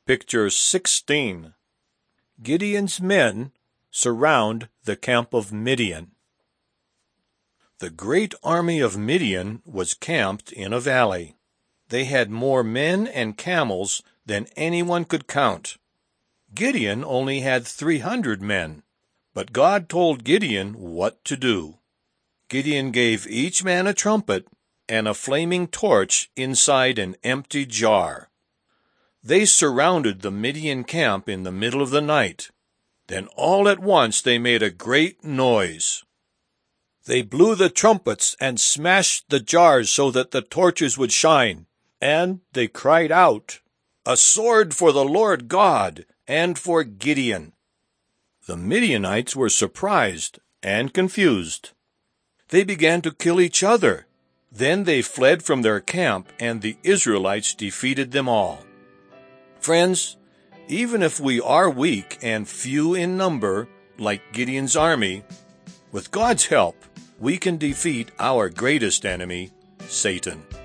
Picture 16. Gideon's men surround the camp of Midian. The great army of Midian was camped in a valley. They had more men and camels than anyone could count. Gideon only had 300 men, but God told Gideon what to do. Gideon gave each man a trumpet and a flaming torch inside an empty jar. They surrounded the Midian camp in the middle of the night. Then all at once they made a great noise. They blew the trumpets and smashed the jars so that the torches would shine, and they cried out, "A sword for the Lord God and for Gideon!" The Midianites were surprised and confused. They began to kill each other. Then they fled from their camp, and the Israelites defeated them all. Friends, even if we are weak and few in number, like Gideon's army, with God's help, we can defeat our greatest enemy, Satan.